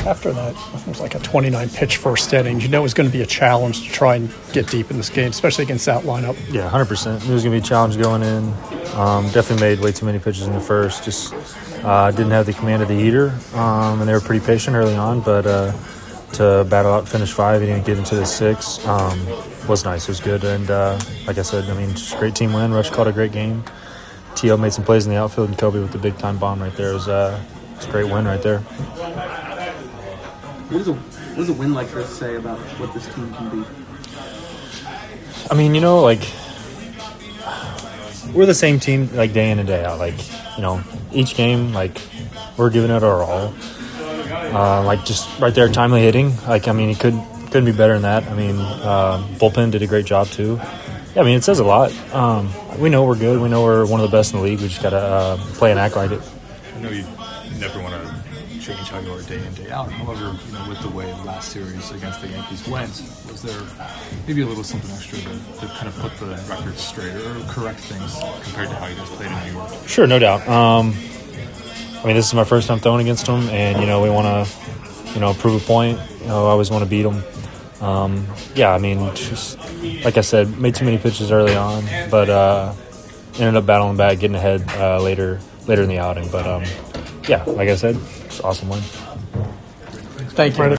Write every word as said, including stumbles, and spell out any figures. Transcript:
After that, it was like a twenty-nine pitch first inning. You know it was going to be a challenge to try and get deep in this game, especially against that lineup. Yeah, one hundred percent. It was going to be a challenge going in. Um, definitely made way too many pitches in the first. Just uh, didn't have the command of the heater, um, and they were pretty patient early on. But uh, to battle out, finish five, and get into the six um, was nice. It was good, and uh, like I said, I mean, just a great team win. Rush called a great game. T L made some plays in the outfield, and Kobe with the big time bomb right there. It was, uh, it was a great win right there. What does a what does a win like this say about what this team can be? I mean, you know, like we're the same team like day in and day out. Like, you know, each game, like we're giving it our all. Uh, like just right there, timely hitting. Like, I mean, it could couldn't be better than that. I mean, uh, bullpen did a great job too. Yeah, I mean, it says a lot. Um, we know we're good. We know we're one of the best in the league. We just gotta uh, play and act like it. I know you never want to change how you are day in, day out. However, you know, with the way the last series against the Yankees went, was there maybe a little something extra to, to kind of put the record straight or correct things compared to how you guys played in New York? Sure, no doubt. Um, I mean, this is my first time throwing against them, and, you know, we want to, you know, prove a point. You know, I always want to beat them. Um, yeah, I mean, just like I said, made too many pitches early on, but uh, ended up battling back, getting ahead uh, later later in the outing. But, um, yeah, like I said, it's an awesome win. Thank you.